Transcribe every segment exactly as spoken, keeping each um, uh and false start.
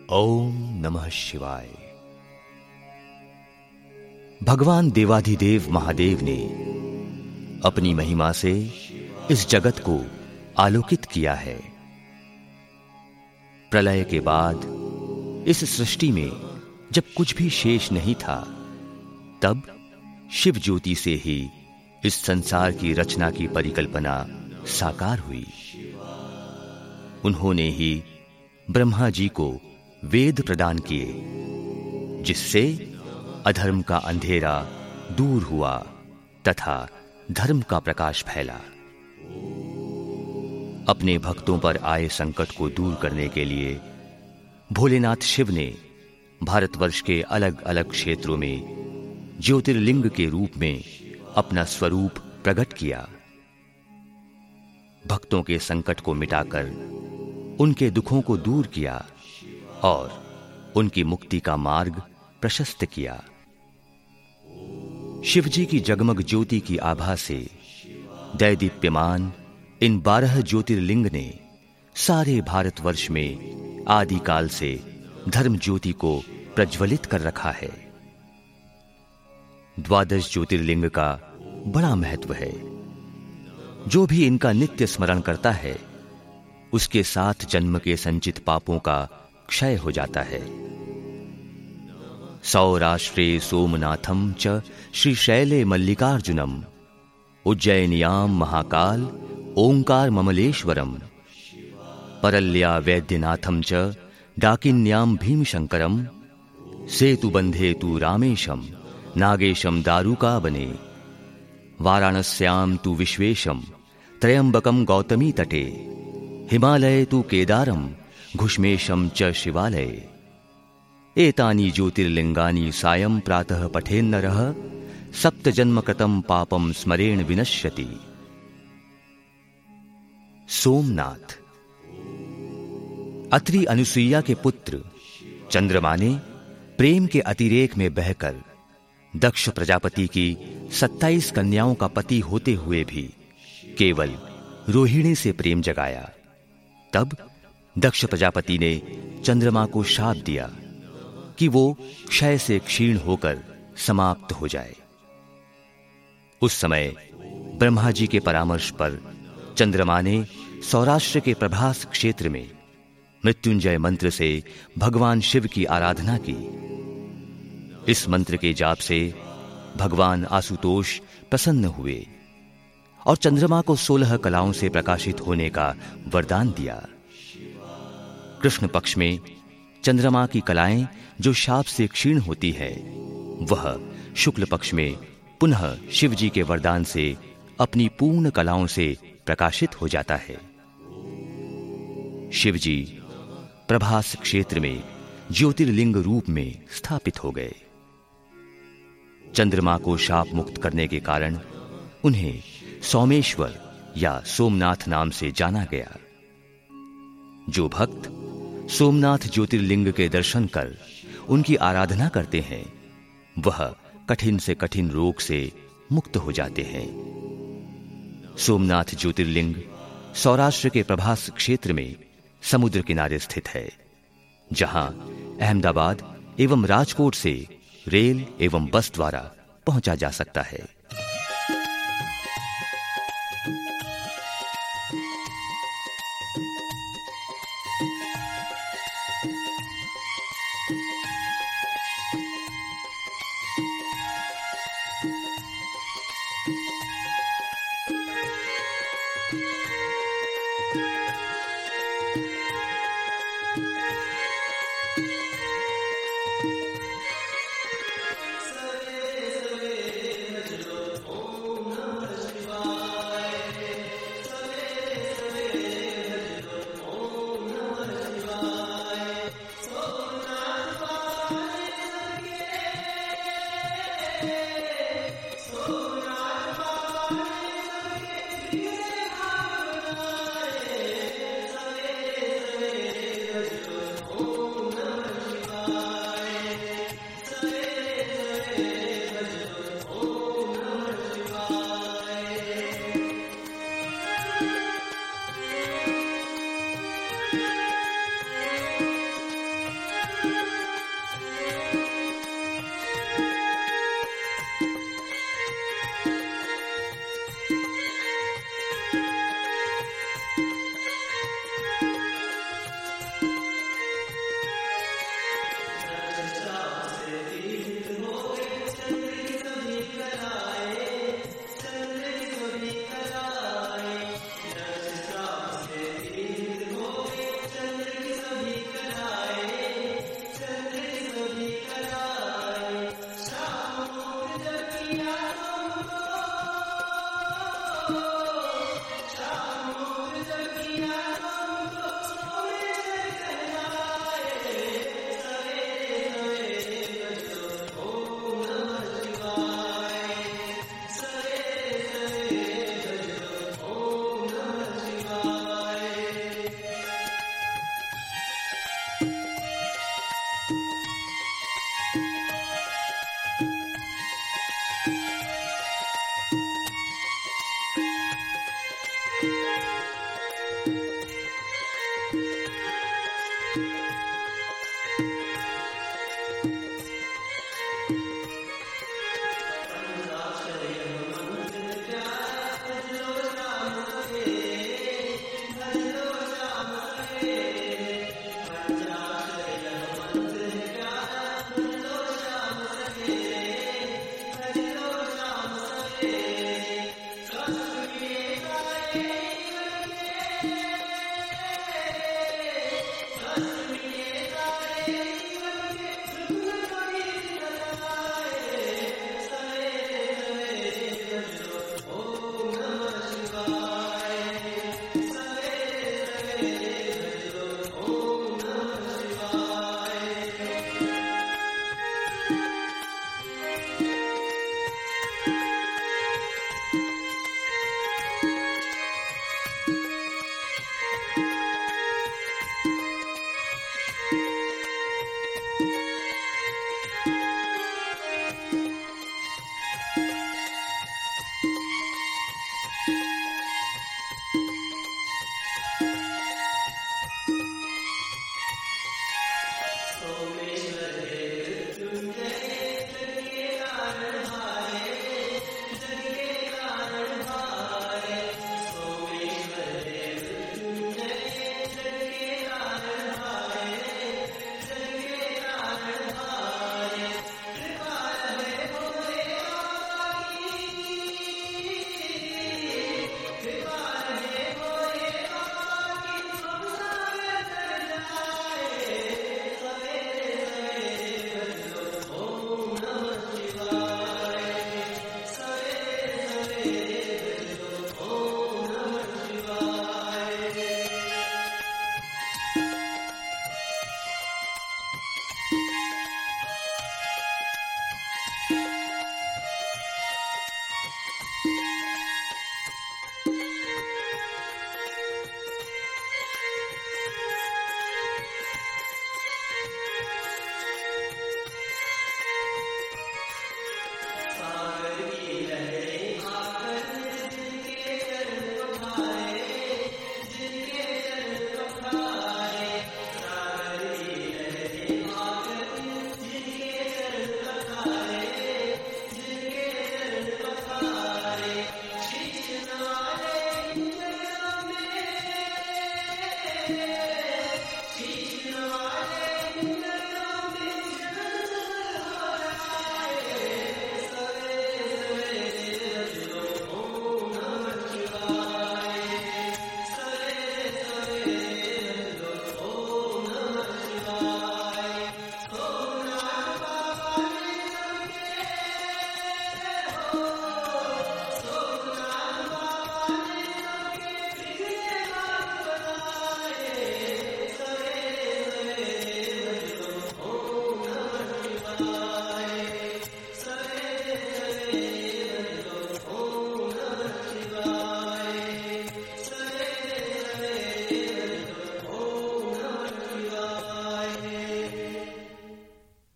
ओम नमः शिवाय। भगवान देवाधिदेव महादेव ने अपनी महिमा से इस जगत को आलोकित किया है। प्रलय के बाद इस सृष्टि में जब कुछ भी शेष नहीं था, तब शिव ज्योति से ही इस संसार की रचना की परिकल्पना साकार हुई। उन्होंने ही ब्रह्मा जी को वेद प्रदान किए, जिससे अधर्म का अंधेरा दूर हुआ तथा धर्म का प्रकाश फैला। अपने भक्तों पर आए संकट को दूर करने के लिए भोलेनाथ शिव ने भारतवर्ष के अलग अलग क्षेत्रों में ज्योतिर्लिंग के रूप में अपना स्वरूप प्रकट किया। भक्तों के संकट को मिटाकर उनके दुखों को दूर किया और उनकी मुक्ति का मार्ग प्रशस्त किया। शिवजी की जगमग ज्योति की आभा से दैदीप्यमान इन बारह ज्योतिर्लिंग ने सारे भारतवर्ष में आदिकाल से धर्म ज्योति को प्रज्वलित कर रखा है। द्वादश ज्योतिर्लिंग का बड़ा महत्व है। जो भी इनका नित्य स्मरण करता है, उसके साथ जन्म के संचित पापों का क्षय हो जाता है। सौराष्ट्रे सोमनाथम च श्रीशैले मल्लिकार्जुनम उज्जैनियाम महाकाल ओंकार ममलेश्वरम परल्या वैद्यनाथम च डाकिन्याम भीमशंकरम सेतुबंधे तु रामेशम नागेशम दारुकावने वाराणस्याम तु विश्वेशम त्रयंबकम गौतमी तटे हिमालये तु केदारम घुष्मेशम च शिवालये एतानि ज्योतिर्लिंगानि सायं प्रातः पठेन्नरः सप्त जन्म कृतं पापम स्मरेण विनश्यति। सोमनाथ। अत्रि अनुसुईया के पुत्र चंद्रमा ने प्रेम के अतिरेक में बहकर दक्ष प्रजापति की सत्ताईस कन्याओं का पति होते हुए भी केवल रोहिणी से प्रेम जगाया। तब दक्ष प्रजापति ने चंद्रमा को शाप दिया कि वो क्षय से क्षीण होकर समाप्त हो जाए। उस समय ब्रह्मा जी के परामर्श पर चंद्रमा ने सौराष्ट्र के प्रभास क्षेत्र में मृत्युंजय मंत्र से भगवान शिव की आराधना की। इस मंत्र के जाप से भगवान आशुतोष प्रसन्न हुए और चंद्रमा को सोलह कलाओं से प्रकाशित होने का वरदान दिया। कृष्ण पक्ष में चंद्रमा की कलाएं जो शाप से क्षीण होती है, वह शुक्ल पक्ष में पुनः शिव जी के वरदान से अपनी पूर्ण कलाओं से प्रकाशित हो जाता है। शिव जी प्रभास क्षेत्र में ज्योतिर्लिंग रूप में स्थापित हो गए। चंद्रमा को शाप मुक्त करने के कारण उन्हें सोमेश्वर या सोमनाथ नाम से जाना गया। जो भक्त सोमनाथ ज्योतिर्लिंग के दर्शन कर उनकी आराधना करते हैं, वह कठिन से कठिन रोग से मुक्त हो जाते हैं। सोमनाथ ज्योतिर्लिंग सौराष्ट्र के प्रभास क्षेत्र में समुद्र किनारे स्थित है, जहां अहमदाबाद एवं राजकोट से रेल एवं बस द्वारा पहुंचा जा सकता है।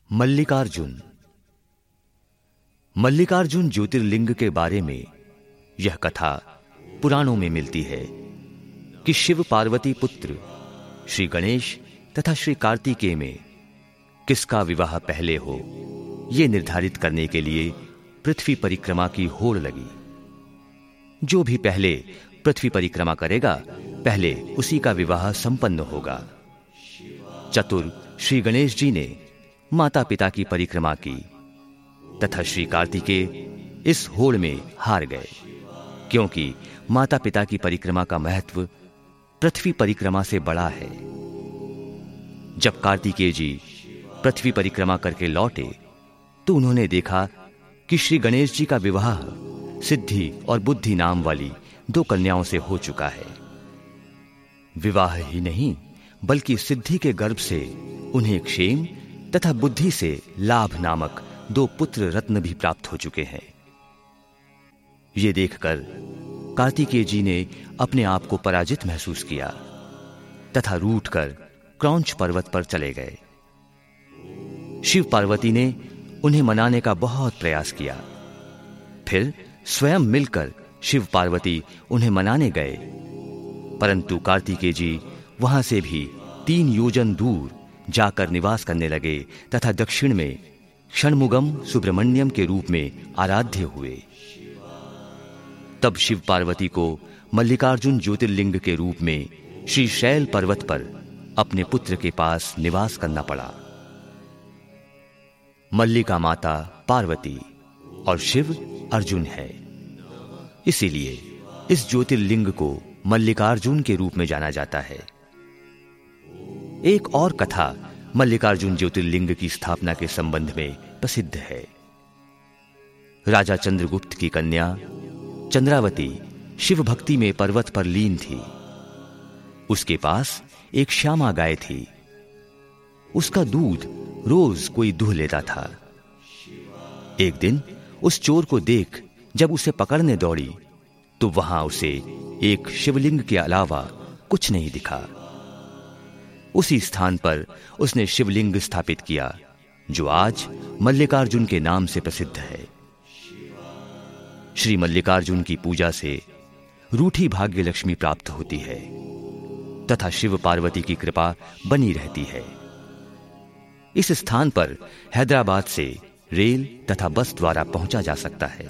मल्लिकार्जुन। मल्लिकार्जुन ज्योतिर्लिंग के बारे में यह कथा पुराणों में मिलती है कि शिव पार्वती पुत्र श्री गणेश तथा श्री कार्तिकेय में किसका विवाह पहले हो, यह निर्धारित करने के लिए पृथ्वी परिक्रमा की होड़ लगी। जो भी पहले पृथ्वी परिक्रमा करेगा, पहले उसी का विवाह संपन्न होगा। चतुर श्री गणेश जी ने माता पिता की परिक्रमा की तथा श्री कार्तिकेय इस होड़ में हार गए, क्योंकि माता पिता की परिक्रमा का महत्व पृथ्वी परिक्रमा से बड़ा है। जब कार्तिकेय जी पृथ्वी परिक्रमा करके लौटे तो उन्होंने देखा कि श्री गणेश जी का विवाह सिद्धि और बुद्धि नाम वाली दो कन्याओं से हो चुका है। विवाह ही नहीं, बल्कि सिद्धि के गर्भ से उन्हें क्षेम तथा बुद्धि से लाभ नामक दो पुत्र रत्न भी प्राप्त हो चुके हैं। ये देखकर कार्तिकेय जी ने अपने आप को पराजित महसूस किया तथा रूठकर क्रौंच पर्वत पर चले गए। शिव पार्वती ने उन्हें मनाने का बहुत प्रयास किया। फिर स्वयं मिलकर शिव पार्वती उन्हें मनाने गए, परंतु कार्तिकेय जी वहां से भी तीन योजन दूर जाकर निवास करने लगे तथा दक्षिण में षणमुगम सुब्रमण्यम के रूप में आराध्य हुए। तब शिव पार्वती को मल्लिकार्जुन ज्योतिर्लिंग के रूप में श्री शैल पर्वत पर अपने पुत्र के पास निवास करना पड़ा। मल्लिका माता पार्वती और शिव अर्जुन है, इसीलिए इस ज्योतिर्लिंग को मल्लिकार्जुन के रूप में जाना जाता है। एक और कथा मल्लिकार्जुन ज्योतिर्लिंग की स्थापना के संबंध में प्रसिद्ध है। राजा चंद्रगुप्त की कन्या चंद्रावती शिव भक्ति में पर्वत पर लीन थी। उसके पास एक श्यामा गाय थी। उसका दूध रोज कोई दूह लेता था। एक दिन उस चोर को देख जब उसे पकड़ने दौड़ी तो वहां उसे एक शिवलिंग के अलावा कुछ नहीं दिखा। उसी स्थान पर उसने शिवलिंग स्थापित किया, जो आज मल्लिकार्जुन के नाम से प्रसिद्ध है। श्री मल्लिकार्जुन की पूजा से रूठी भाग्य लक्ष्मी प्राप्त होती है तथा शिव पार्वती की कृपा बनी रहती है। इस स्थान पर हैदराबाद से रेल तथा बस द्वारा पहुंचा जा सकता है।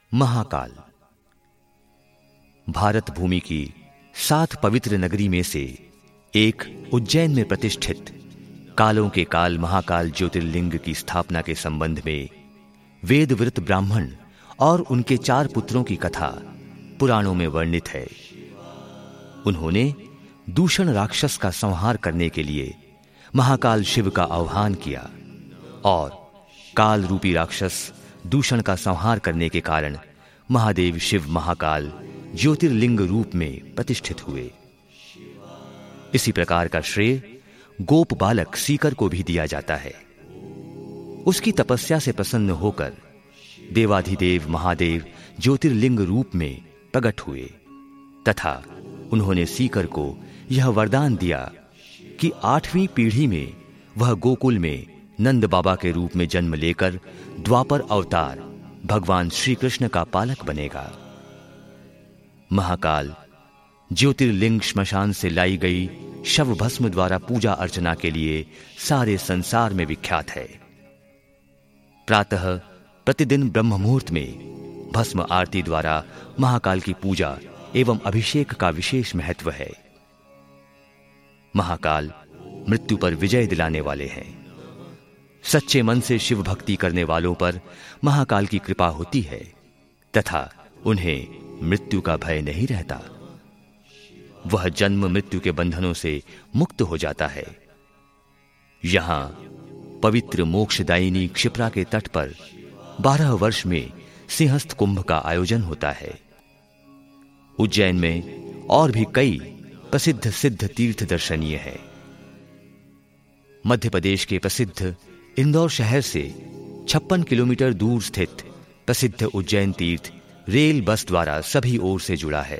महाकाल भारत भूमि की सात पवित्र नगरी में से एक उज्जैन में प्रतिष्ठित कालों के काल महाकाल ज्योतिर्लिंग की स्थापना के संबंध में वेदवृत ब्राह्मण और उनके चार पुत्रों की कथा पुराणों में वर्णित है। उन्होंने दूषण राक्षस का संहार करने के लिए महाकाल शिव का आह्वान किया और काल रूपी राक्षस दूषण का संहार करने के कारण महादेव शिव महाकाल ज्योतिर्लिंग रूप में प्रतिष्ठित हुए। इसी प्रकार का श्रेय गोप बालक सीकर को भी दिया जाता है। उसकी तपस्या से प्रसन्न होकर देवाधिदेव महादेव ज्योतिर्लिंग रूप में प्रकट हुए तथा उन्होंने सीकर को यह वरदान दिया कि आठवीं पीढ़ी में वह गोकुल में नंद बाबा के रूप में जन्म लेकर द्वापर अवतार भगवान श्री कृष्ण का पालक बनेगा। महाकाल ज्योतिर्लिंग श्मशान से लाई गई शव भस्म द्वारा पूजा अर्चना के लिए सारे संसार में विख्यात है। प्रातः प्रतिदिन ब्रह्म मुहूर्त में भस्म आरती द्वारा महाकाल की पूजा एवं अभिषेक का विशेष महत्व है। महाकाल मृत्यु पर विजय दिलाने वाले हैं। सच्चे मन से शिव भक्ति करने वालों पर महाकाल की कृपा होती है तथा उन्हें मृत्यु का भय नहीं रहता। वह जन्म मृत्यु के बंधनों से मुक्त हो जाता है। यहां पवित्र मोक्षदायिनी क्षिप्रा के तट पर बारह वर्ष में सिंहस्थ कुंभ का आयोजन होता है। उज्जैन में और भी कई प्रसिद्ध सिद्ध तीर्थ दर्शनीय है। मध्य प्रदेश के प्रसिद्ध इंदौर शहर से छप्पन किलोमीटर दूर स्थित प्रसिद्ध उज्जैन तीर्थ रेल बस द्वारा सभी ओर से जुड़ा है।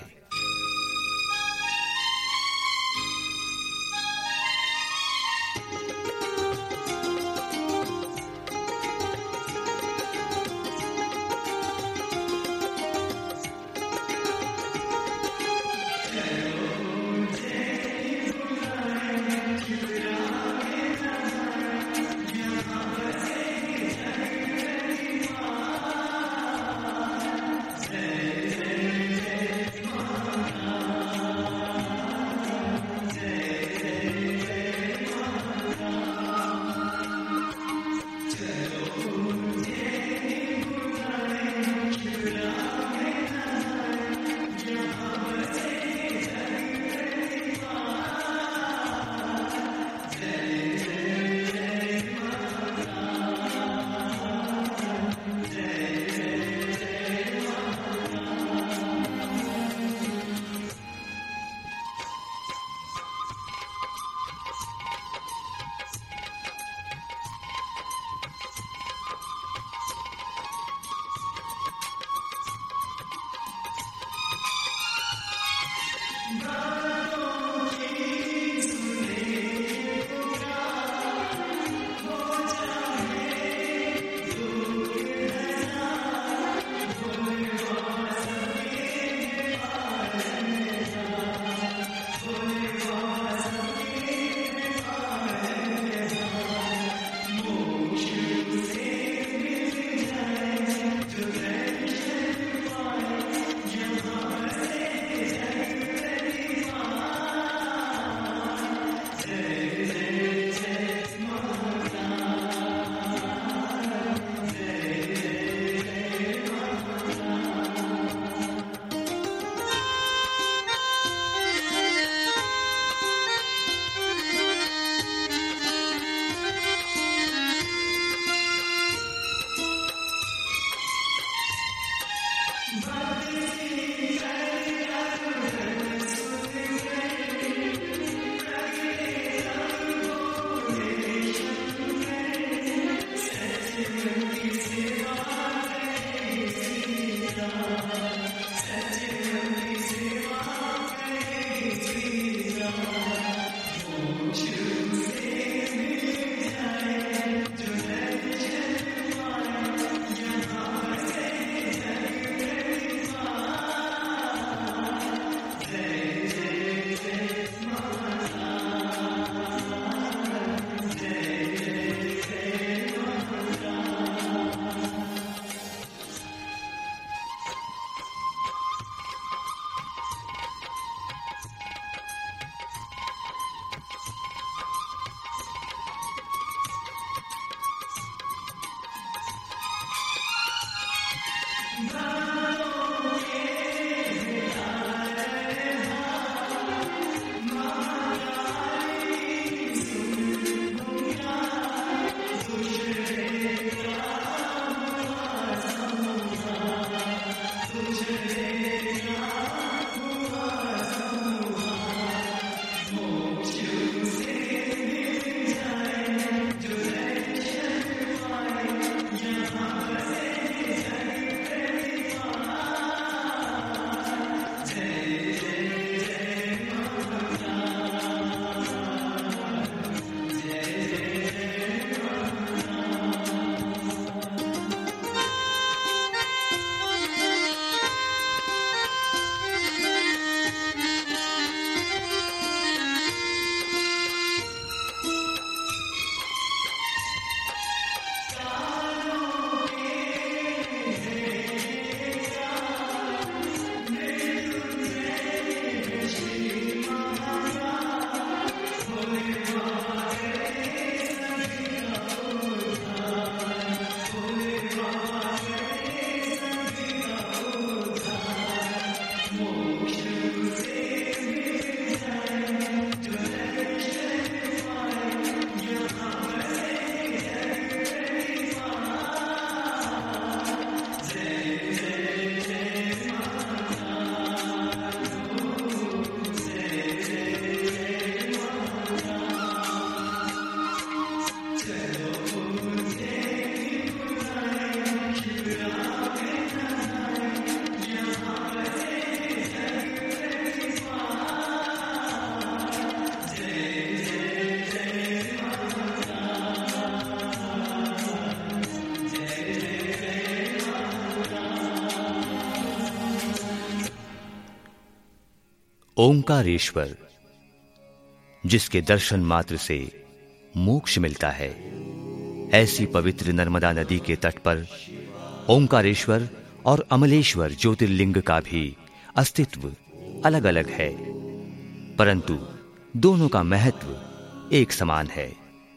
ओंकारेश्वर, जिसके दर्शन मात्र से मोक्ष मिलता है, ऐसी पवित्र नर्मदा नदी के तट पर ओंकारेश्वर और अमलेश्वर ज्योतिर्लिंग का भी अस्तित्व अलग अलग है, परंतु दोनों का महत्व एक समान है।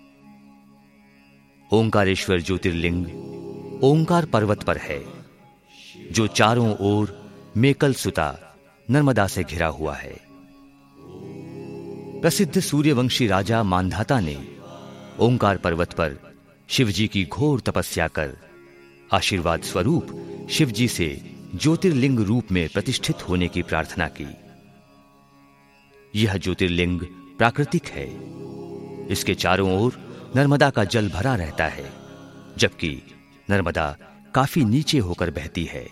ओंकारेश्वर ज्योतिर्लिंग ओंकार पर्वत पर है, जो चारों ओर मेकल सुता नर्मदा से घिरा हुआ है। प्रसिद्ध सूर्यवंशी राजा मांधाता ने ओंकार पर्वत पर शिवजी की घोर तपस्या कर आशीर्वाद स्वरूप शिवजी से ज्योतिर्लिंग रूप में प्रतिष्ठित होने की प्रार्थना की। यह ज्योतिर्लिंग प्राकृतिक है। इसके चारों ओर नर्मदा का जल भरा रहता है, जबकि नर्मदा काफी नीचे होकर बहती है।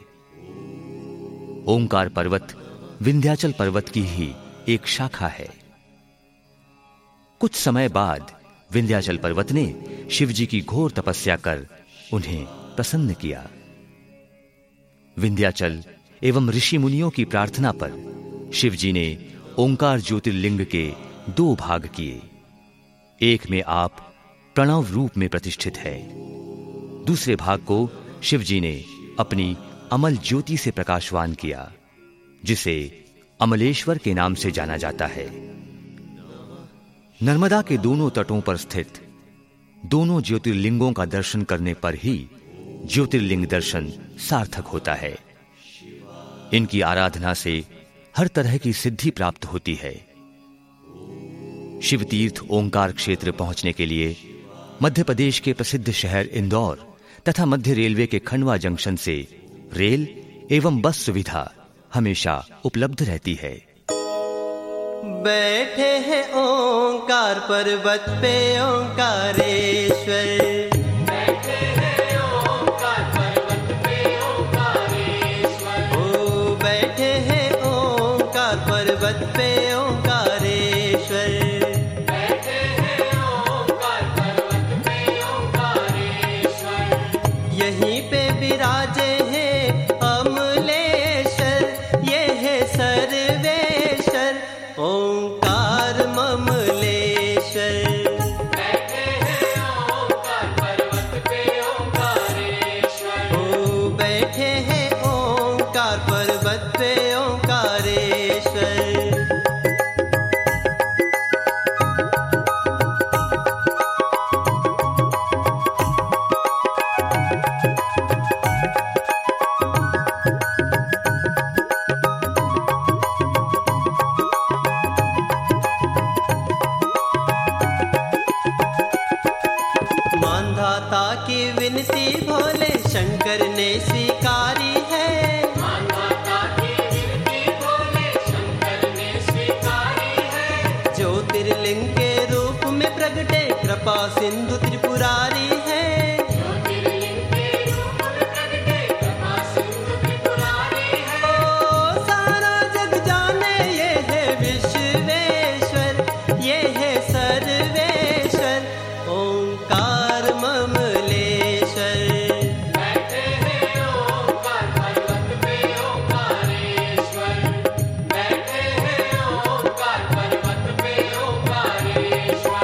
ओंकार पर्वत विंध्याचल पर्वत की ही एक शाखा है। कुछ समय बाद विंध्याचल पर्वत ने शिवजी की घोर तपस्या कर उन्हें प्रसन्न किया। विंध्याचल एवं ऋषि मुनियों की प्रार्थना पर शिवजी ने ओंकार ज्योतिर्लिंग के दो भाग किए। एक में आप प्रणव रूप में प्रतिष्ठित है, दूसरे भाग को शिवजी ने अपनी अमल ज्योति से प्रकाशवान किया, जिसे अमलेश्वर के नाम से जाना जाता है। नर्मदा के दोनों तटों पर स्थित दोनों ज्योतिर्लिंगों का दर्शन करने पर ही ज्योतिर्लिंग दर्शन सार्थक होता है। इनकी आराधना से हर तरह की सिद्धि प्राप्त होती है। शिवतीर्थ ओंकार क्षेत्र पहुंचने के लिए मध्य प्रदेश के प्रसिद्ध शहर इंदौर तथा मध्य रेलवे के खंडवा जंक्शन से रेल एवं बस सुविधा हमेशा उपलब्ध रहती है। बैठे हैं ओंकार पर्वत पे ओंकारेश्वर, बैठे हैं ओंकार पर्वत पे ओंकारेश्वर, ओ बैठे हैं ओंकार पर्वत पे ओंकारेश्वर, बैठे हैं ओंकार पर्वत पे ओंकारेश्वर, यहीं पे विराजे हैं अमलेश्वर, ये है सर्वेश्वर ओंकार ममलेश्वर। बैठे हैं ओंकार पर्वत पे ओंकारेश्वर, ओ बैठे हैं ओंकार पर्वत पे ओंकारेश्वर। मांधाता की विनती भोले शंकर ने स्वीकारी है, मांधाता की विनती भोले शंकर ने स्वीकारी है, ज्योतिर्लिंग के रूप में प्रगटे कृपा सिंधु त्रिपुरारी है। ज्योतिर्लिंग के रूप में प्रगटे कृपा सिंधु त्रिपुरारी है, ओ सारा जग जाने ये है विश्वेश्वर, ये है सर्वेश्वर ओंकार ममलेश्वर। बैठे हैं ओंकार पर्वत पे ओंकारेश्वर, बैठे हैं ओंकार पर्वत पे ओंकारेश्वर।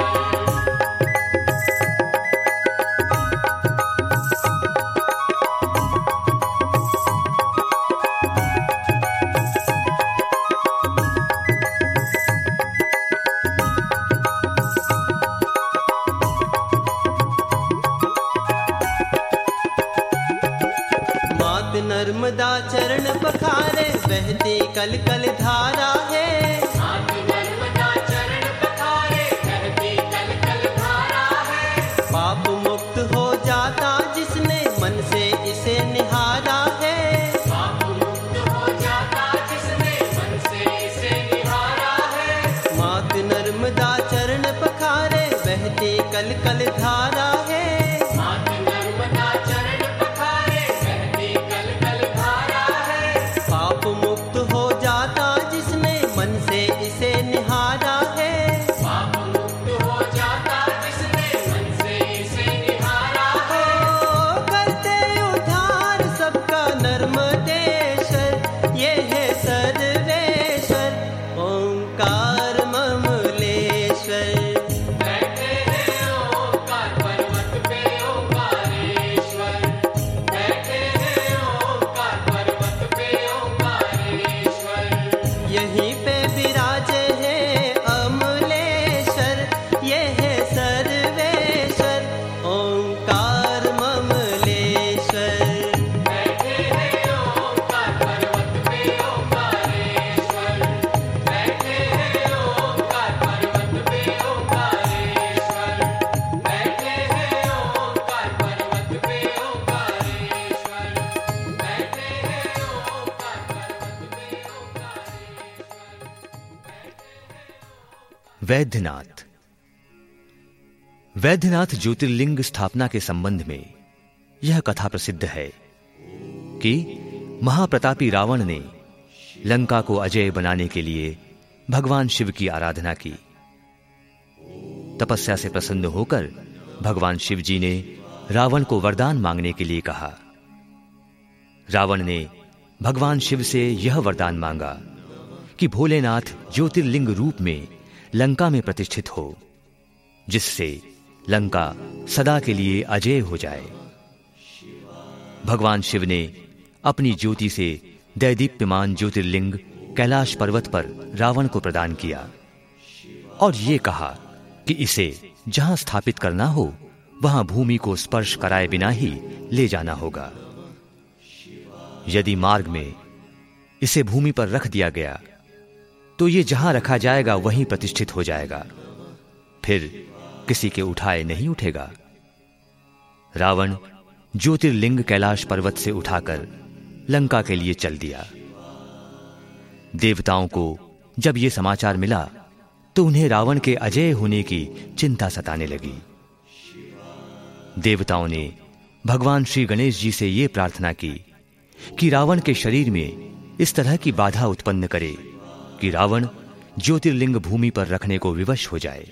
मात नर्मदा चरण पखारे बहती कल कल धारा है, मात नर्मदा चरण पखारे बहती कल कल धारा है, पाप मुक्त हो जाता जिसने मन से इसे निहारा है। पाप मुक्त हो जाता जिसने मन से इसे निहारा है, मात नर्मदा चरण पखारे बहती कल कल धारा है, मात नर्मदा चरण पखारे बहती कल कल धारा है, पाप मुक्त हो जाता जिसने मन से इसे निहारा है। पाप मुक्त हो जाता जिसने मन से इसे निहारा है, ओ करते उद्धार सबका नर्मदेश्वर, ये है सर्वेश्वर ओंकार वैद्यनाथ। वैद्यनाथ ज्योतिर्लिंग स्थापना के संबंध में यह कथा प्रसिद्ध है कि महाप्रतापी रावण ने लंका को अजय बनाने के लिए भगवान शिव की आराधना की। तपस्या से प्रसन्न होकर भगवान शिव जी ने रावण को वरदान मांगने के लिए कहा। रावण ने भगवान शिव से यह वरदान मांगा कि भोलेनाथ ज्योतिर्लिंग रूप में लंका में प्रतिष्ठित हो, जिससे लंका सदा के लिए अजय हो जाए। भगवान शिव ने अपनी ज्योति से दैदीप्यमान ज्योतिर्लिंग कैलाश पर्वत पर रावण को प्रदान किया और ये कहा कि इसे जहां स्थापित करना हो वहां भूमि को स्पर्श कराए बिना ही ले जाना होगा। यदि मार्ग में इसे भूमि पर रख दिया गया तो ये जहां रखा जाएगा वहीं प्रतिष्ठित हो जाएगा, फिर किसी के उठाए नहीं उठेगा। रावण ज्योतिर्लिंग कैलाश पर्वत से उठाकर लंका के लिए चल दिया। देवताओं को जब यह समाचार मिला तो उन्हें रावण के अजय होने की चिंता सताने लगी। देवताओं ने भगवान श्री गणेश जी से यह प्रार्थना की कि रावण के शरीर में इस तरह की बाधा उत्पन्न करे कि रावण ज्योतिर्लिंग भूमि पर रखने को विवश हो जाए।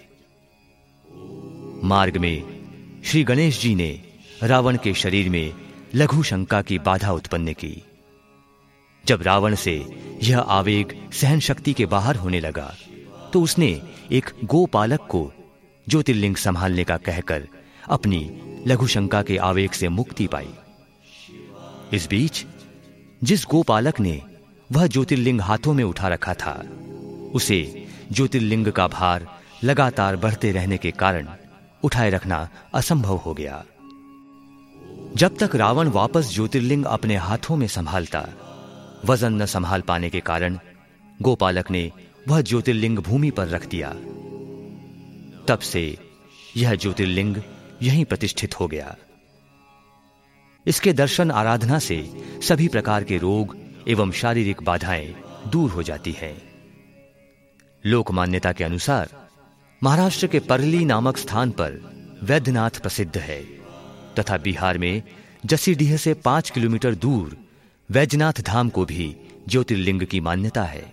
मार्ग में श्री गणेश जी ने रावण के शरीर में लघु शंका की बाधा उत्पन्न की। जब रावण से यह आवेग सहन शक्ति के बाहर होने लगा तो उसने एक गोपालक को ज्योतिर्लिंग संभालने का कहकर अपनी लघु शंका के आवेग से मुक्ति पाई। इस बीच जिस गोपालक ने वह ज्योतिर्लिंग हाथों में उठा रखा था, उसे ज्योतिर्लिंग का भार लगातार बढ़ते रहने के कारण उठाए रखना असंभव हो गया। जब तक रावण वापस ज्योतिर्लिंग अपने हाथों में संभालता, वजन न संभाल पाने के कारण गोपालक ने वह ज्योतिर्लिंग भूमि पर रख दिया। तब से यह ज्योतिर्लिंग यहीं प्रतिष्ठित हो गया। इसके दर्शन आराधना से सभी प्रकार के रोग एवं शारीरिक बाधाएं दूर हो जाती हैं। लोक मान्यता के अनुसार महाराष्ट्र के परली नामक स्थान पर वैद्यनाथ प्रसिद्ध है तथा बिहार में जसीडीह से पांच किलोमीटर दूर वैजनाथ धाम को भी ज्योतिर्लिंग की मान्यता है।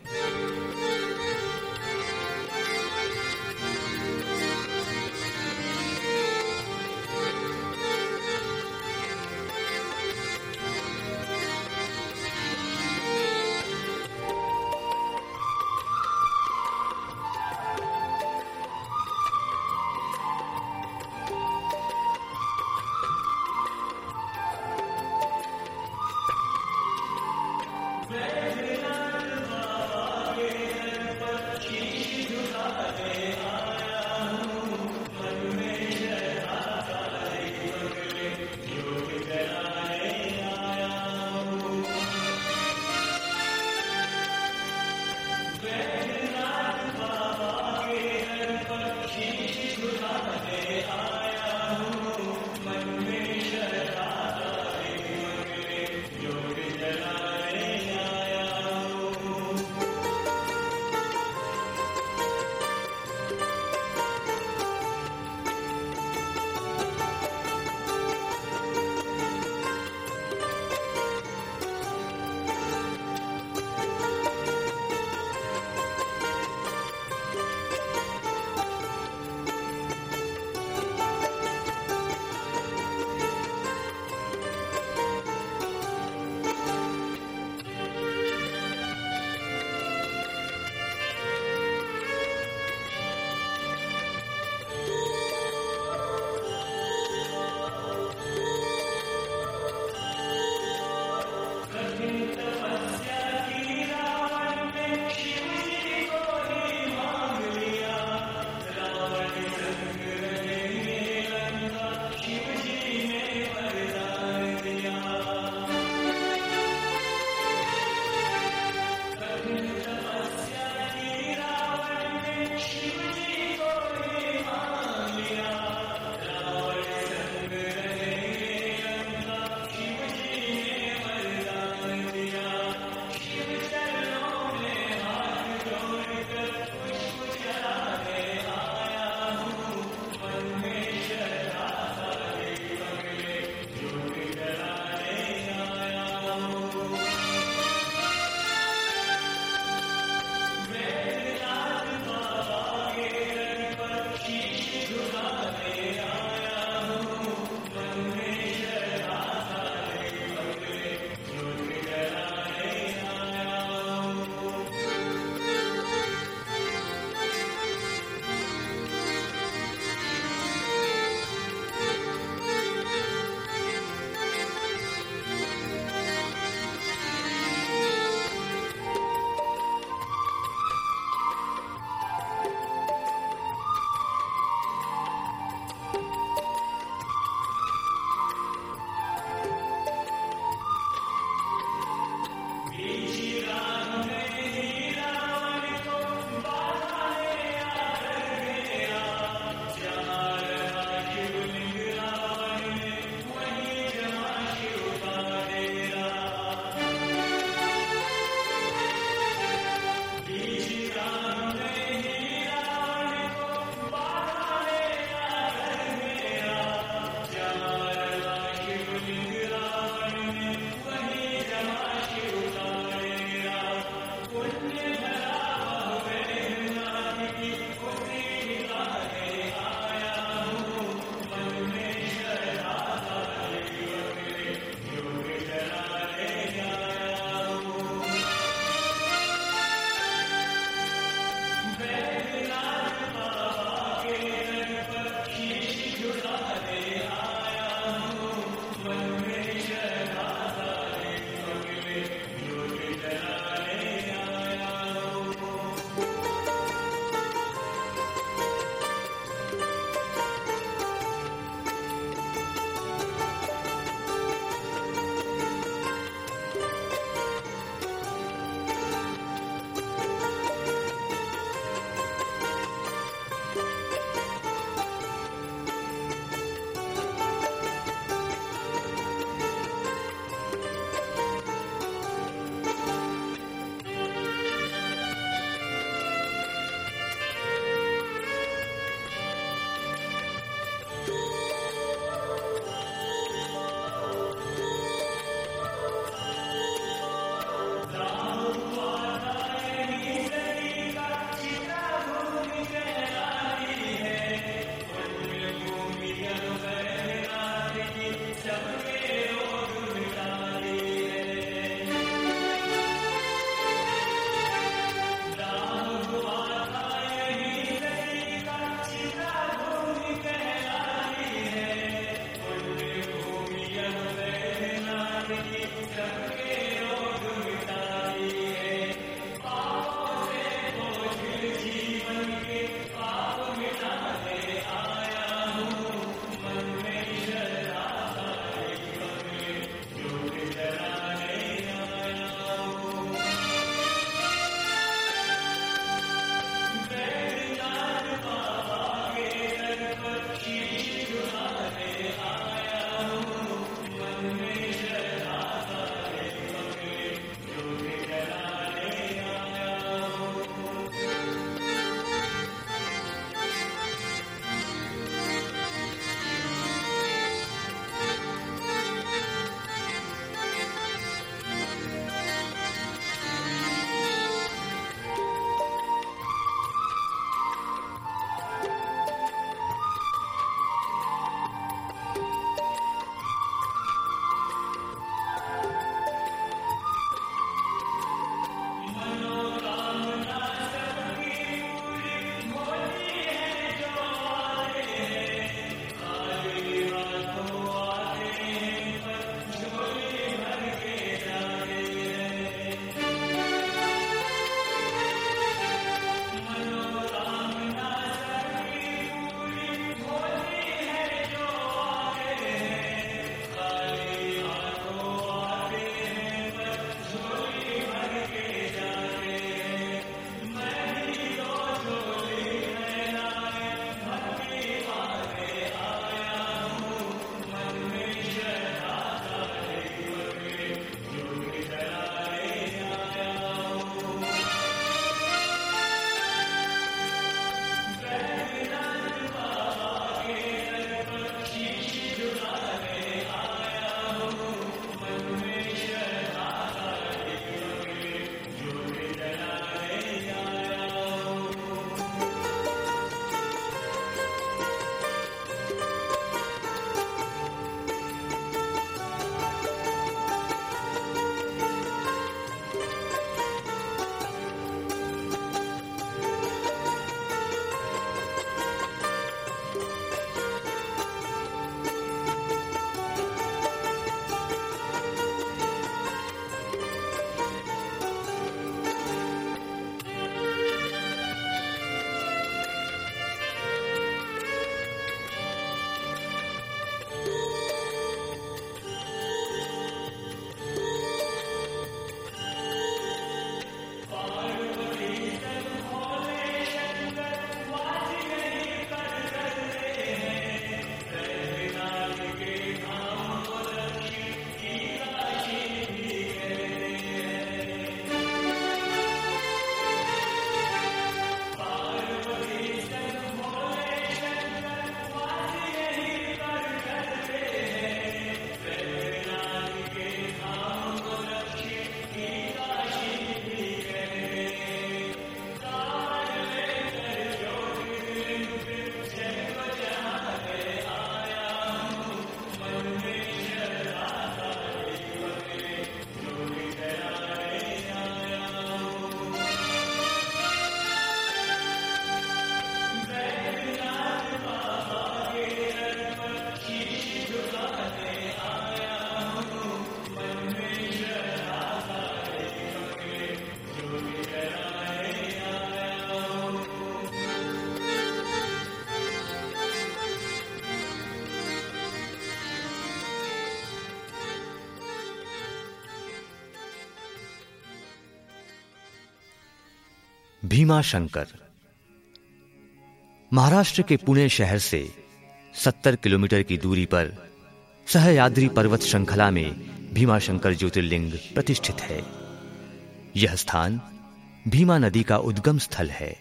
भीमाशंकर महाराष्ट्र के पुणे शहर से सत्तर किलोमीटर की दूरी पर सह्याद्री पर्वत श्रृंखला में भीमाशंकर ज्योतिर्लिंग प्रतिष्ठित है। यह स्थान भीमा नदी का उद्गम स्थल है।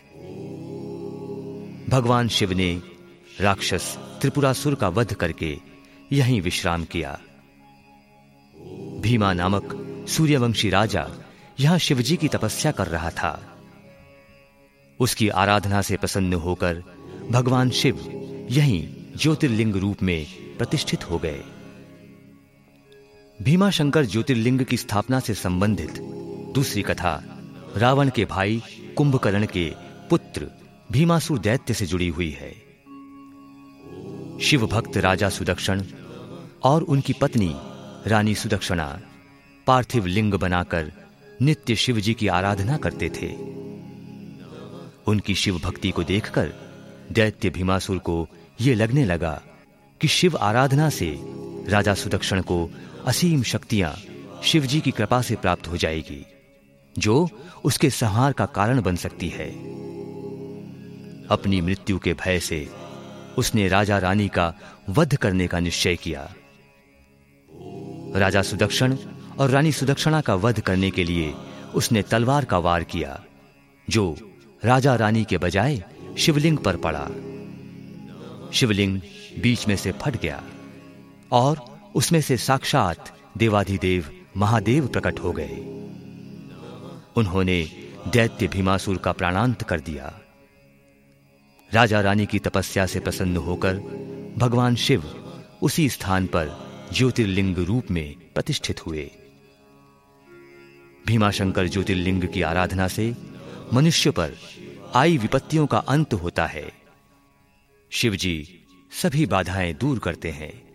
भगवान शिव ने राक्षस त्रिपुरासुर का वध करके यहीं विश्राम किया। भीमा नामक सूर्यवंशी राजा यहां शिवजी की तपस्या कर रहा था। उसकी आराधना से प्रसन्न होकर भगवान शिव यहीं ज्योतिर्लिंग रूप में प्रतिष्ठित हो गए। भीमाशंकर ज्योतिर्लिंग की स्थापना से संबंधित दूसरी कथा रावण के भाई कुंभकर्ण के पुत्र भीमासुर दैत्य से जुड़ी हुई है। शिव भक्त राजा सुदक्षण और उनकी पत्नी रानी सुदक्षणा पार्थिव लिंग बनाकर नित्य शिव जी की आराधना करते थे। उनकी शिव भक्ति को देखकर दैत्य भीमासुर को यह लगने लगा कि शिव आराधना से राजा सुदक्षण को असीम शक्तियां शिव जी की कृपा से प्राप्त हो जाएगी, जो उसके संहार का कारण बन सकती है। अपनी मृत्यु के भय से उसने राजा रानी का वध करने का निश्चय किया। राजा सुदक्षण और रानी सुदक्षणा का वध करने के लिए उसने तलवार का वार किया, जो राजा रानी के बजाय शिवलिंग पर पड़ा। शिवलिंग बीच में से फट गया और उसमें से साक्षात देवाधिदेव महादेव प्रकट हो गए। उन्होंने दैत्य भीमासुर का प्राणांत कर दिया। राजा रानी की तपस्या से प्रसन्न होकर भगवान शिव उसी स्थान पर ज्योतिर्लिंग रूप में प्रतिष्ठित हुए। भीमाशंकर ज्योतिर्लिंग की आराधना से मनुष्य पर आई विपत्तियों का अंत होता है। शिवजी सभी बाधाएं दूर करते हैं।